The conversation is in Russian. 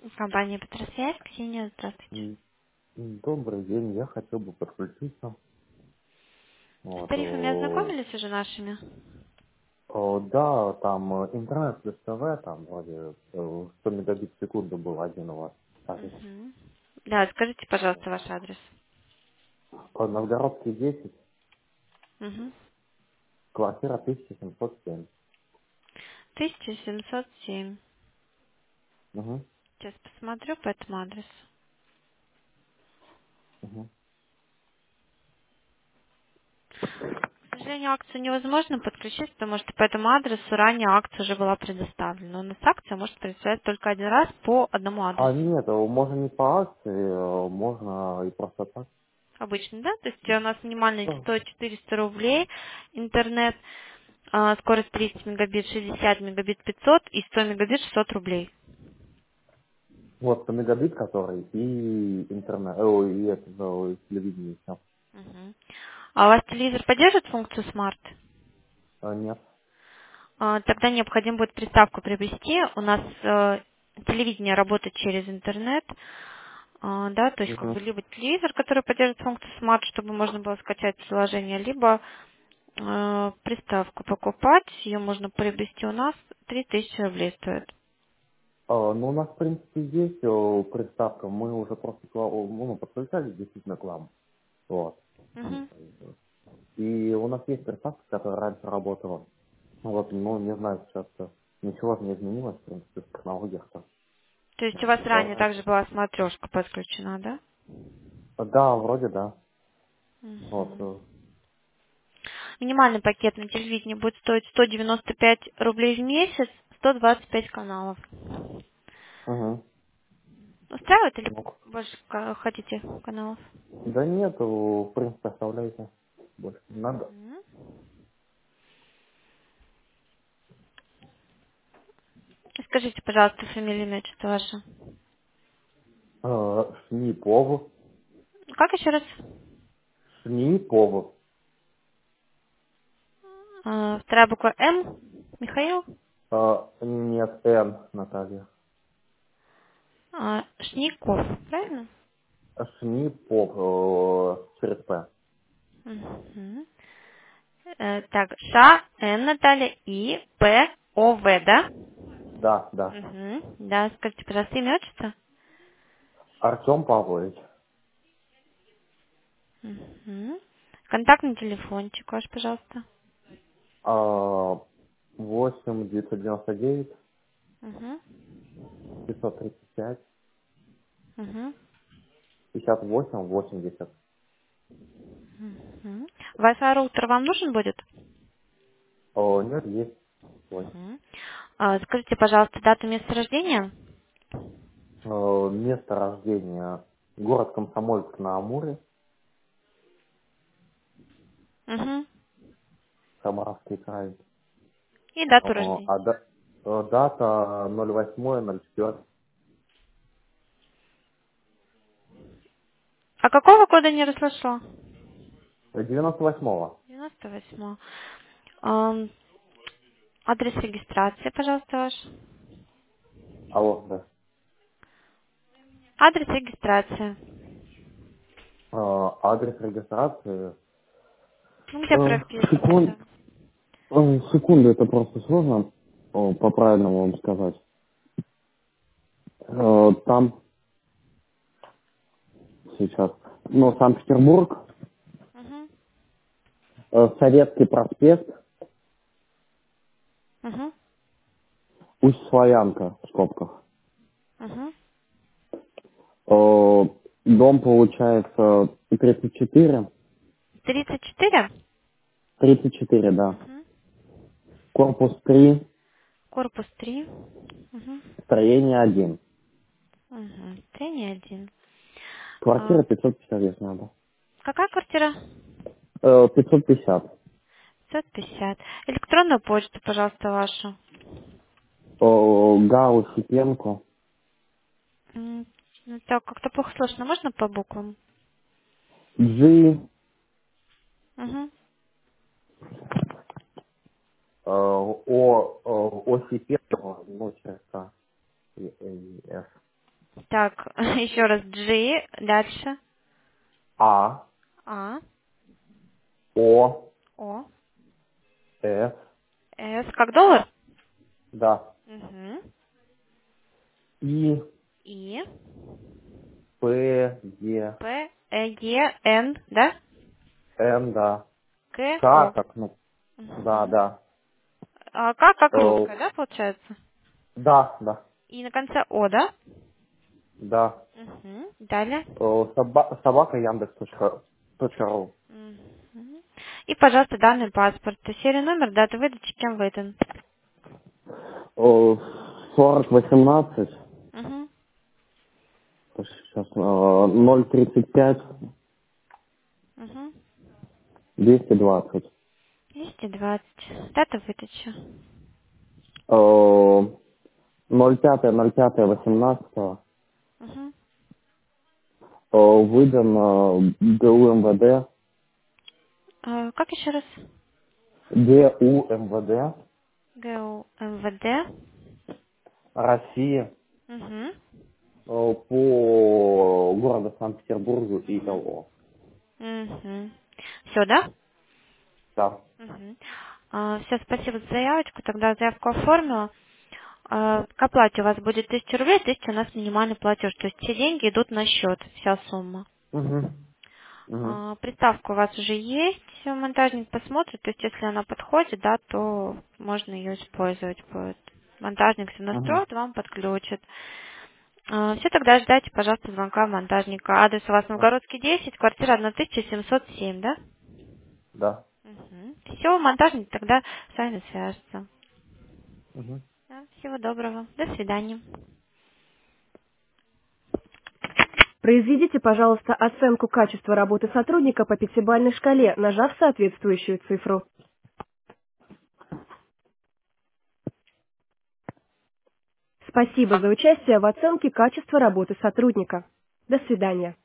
Компания Петросвязь, Ксения, здравствуйте. М, Добрый день, я хотел бы подключиться. С Вот, тарифами ознакомились уже нашими? да, там интернет плюс ТВ, там вроде 100 мегабит в секунду был один у вас тариф. Мгм. Да, скажите, пожалуйста, ваш адрес. Новгородский 10, Угу. квартира 1707. 1707. Угу, Сейчас посмотрю по этому адресу. угу. К сожалению, акцию невозможно подключить, потому что по этому адресу ранее акция уже была предоставлена. У нас акция может предоставляться только один раз по одному А адресу. нет, можно не по акции, можно и просто так. Обычно, да? То есть у нас минимальный Да. стоит 400 рублей интернет, скорость 30 мегабит 60 мегабит 500 и 100 мегабит 600 рублей. Вот 100 мегабит который и интернет, и это, и телевидение всё. Мгм. А у вас телевизор поддерживает функцию Smart? Нет. Тогда необходимо будет приставку приобрести. У нас телевидение работает через интернет. Да, то есть как Угу. бы либо телевизор, который поддерживает функцию Smart, чтобы можно было скачать приложение, либо приставку покупать. Ее можно приобрести у нас. 3000 рублей стоит. Ну, у нас, в принципе, есть приставка. Мы уже просто ну, подключались действительно к вам. Вот. Мгм. И у нас есть приставка, которая раньше работала. Вот, ну, не знаю, сейчас ничего не изменилось, в принципе, в технологиях-то. То есть у Вот, вас ранее продолжается. также была смотрешка подключена, да? Да, вроде да. Вот. Мгм. Минимальный пакет на телевидении будет стоить 195 рублей в месяц, 125 каналов. Угу. Устраивает или Ну, больше хотите каналов? да нет, в принципе, оставляйте. Больше не надо. Мгм. Скажите, пожалуйста, фамилию, имя, отчество ваше. Шнипов. Как еще раз? Шнипов. Вторая буква М. Михаил. Нет, Н, Наталья. Шников, правильно? Шнипов через П. Мгм. Так, Ш, Н, Наталья, И, П, О, В, да? Да, да. Мгм. Да, скажите, пожалуйста, имя, отчество. Артем Павлович. Мгм. Контактный телефончик ваш, пожалуйста. 8 999 Угу. 535 Угу. 58 80. Угу. Wi-Fi роутер вам нужен будет? Нет, есть свой. Угу. Скажите, пожалуйста, дату места рождения? Место рождения город Комсомольск на Амуре, Угу. Самаровский край. И дату рождения. Дата 08.04. А какого года не расслышала? 98-го. 98. Адрес регистрации, пожалуйста, ваш. Алло, да. Адрес регистрации. Адрес регистрации. Ну, где Секунд, прописывался? секунду, это просто сложно по-правильному вам сказать. Там сейчас. Ну, Санкт-Петербург, Угу. Советский проспект, Угу. Усть-Славянка в скобках. Угу. Дом получается 34. 34? 34, да. Угу. Корпус 3, Корпус 3. Угу. строение 1. Угу. 3, не один. Квартира 550, если надо. Какая квартира? 550. 550. Электронную почту, пожалуйста, вашу. Гау Сипенко. Ну, так, как-то плохо слышно. Можно по буквам? G. Угу. О Сипенко. Ну, через К. И С. Так, еще раз G, дальше А, А, О, О, С, С, как доллар? да, Угу. И, И, П, Е, П, Е, Н, да? Н, да, К, К, О. как, ну, да, Угу. да, А К как Э, русская, да, получается? да, да, И на конце О, да? да, Угу. Далее. Собака Яндекс.ру. Мгм. И, пожалуйста, данный паспорт. Серия номер, дата выдачи, кем выдан. 4018, Угу. сейчас, 035, Угу. 220. 220. Дата выдачи. 05.05.18 Угу. выдан ГУ МВД, Как еще раз? ГУ МВД ГУ МВД. России Угу. по городу Санкт-Петербургу и ЛО. Угу. Все, да? Да. Угу. Все, спасибо за заявочку. Тогда заявку оформила. К оплате у вас будет 1000 рублей, 1000 у нас минимальный платеж. То есть все деньги идут на счет, вся сумма. Угу. Угу. Приставка у вас уже есть, монтажник посмотрит, то есть если она подходит, да, то можно ее использовать будет. Монтажник все Угу. настроит, вам подключит. Все, тогда ждайте, пожалуйста, звонка монтажника. Адрес у вас Новгородский 10, квартира 1707, да? Да. Все, монтажник тогда с вами свяжется. Угу. Да, всего доброго. До свидания. Произведите, пожалуйста, оценку качества работы сотрудника по пятибалльной шкале, нажав соответствующую цифру. Спасибо за участие в оценке качества работы сотрудника. До свидания.